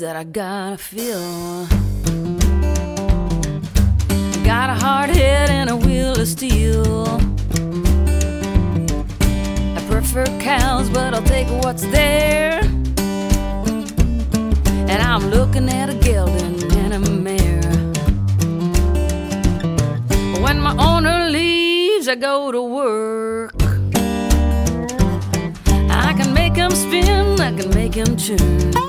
that I gotta feel. Got a hard head and a wheel of steel. I prefer cows, but I'll take what's there. And I'm looking at a gelding and a mare. When my owner leaves, I go to work. I can make him spin, I can make him turn.